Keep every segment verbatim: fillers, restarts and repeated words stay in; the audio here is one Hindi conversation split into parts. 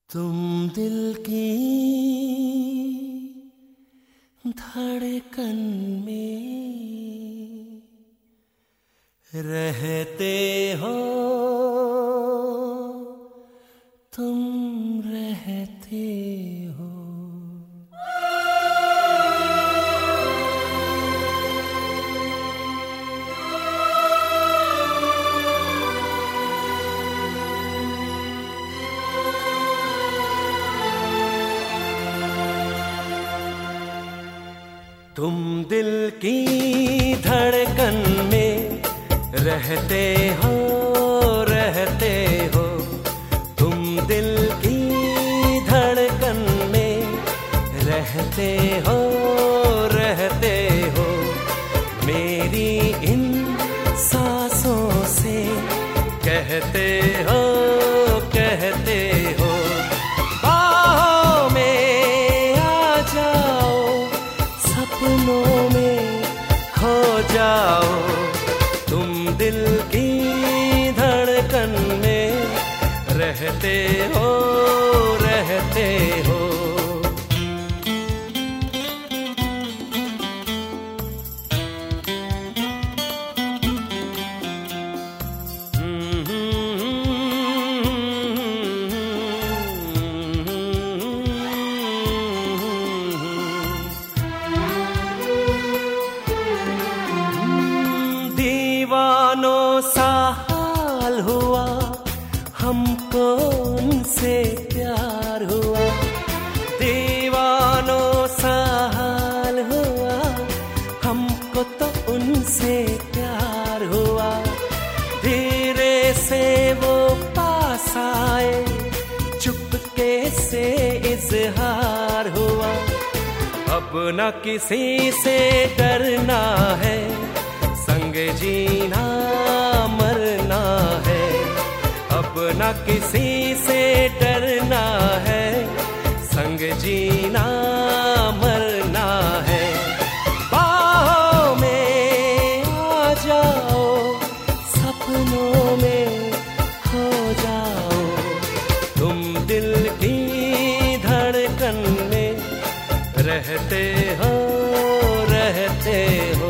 तुम दिल की धड़कन में रहते हो, तुम रहते हो। तुम दिल की धड़कन में रहते हो, रहते हो। तुम दिल की धड़कन में रहते हो, रहते हो। मेरी इन सांसों से कहते हो, कहते हो। बाहों में आ जाओ, सपनों में खो जाओ। तुम दिल की धड़कन में रहते हो, रहते हो। दीवानों सा हाल हुआ हमको, उनसे प्यार हुआ। दीवानों सा हाल हुआ हमको, तो उनसे प्यार हुआ। धीरे से वो पास आए, चुपके से इजहार हुआ। अब न किसी से डरना है, संग जीना मरना है। अब न किसी से डरना है, संग जीना मरना है। बाहों में आ जाओ, सपनों में खो जाओ। तुम दिल की धड़कन में रहते हो, रहते हो।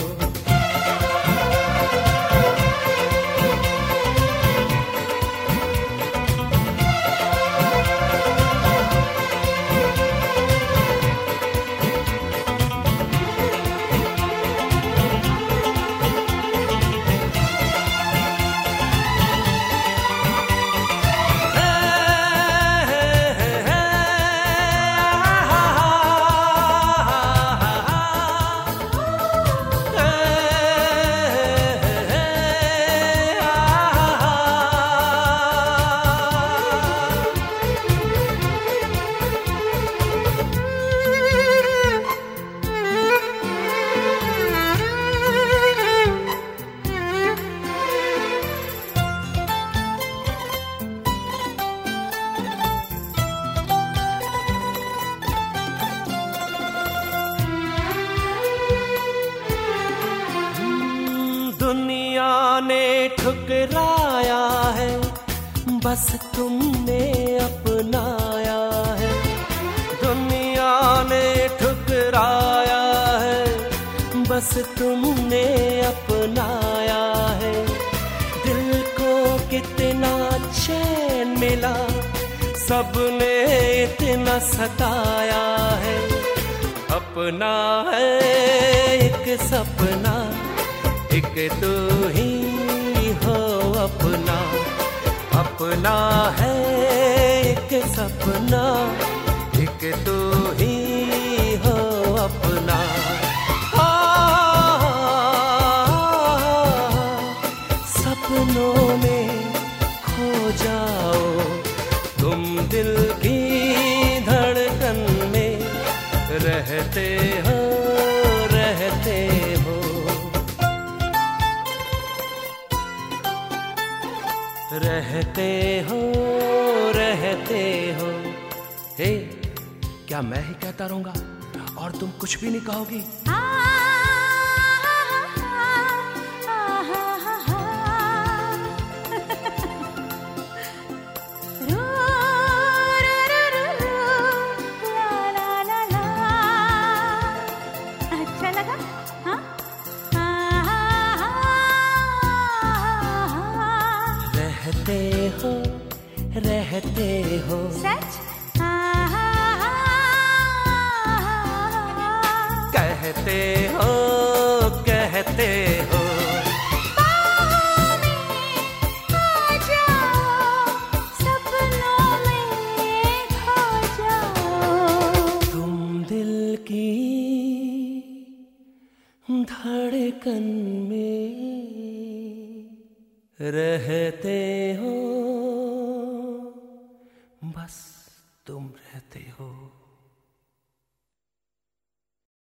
दुनिया ने ठुकराया है, बस तुमने अपनाया है। दुनिया ने ठुकराया है, बस तुमने अपनाया है। दिल को कितना चैन मिला, सबने इतना सताया है। अपना है एक सपना, एक तू ही हो अपना। अपना है एक सपना, एक तू ही हो अपना। आ, सपनों में खो जाओ। तुम दिल की धड़कन में रहते हो, रहते हो। रहते हो, रहते हो। हे, क्या मैं ही कहता रहूंगा और तुम कुछ भी नहीं कहोगी? रो रहते हो रहते हो। सच? कहते हो कहते हो। बाहों में आ जाओ, सपनों में खो जाओ। तुम दिल की धड़कन में रहते हो, बस तुम रहते हो।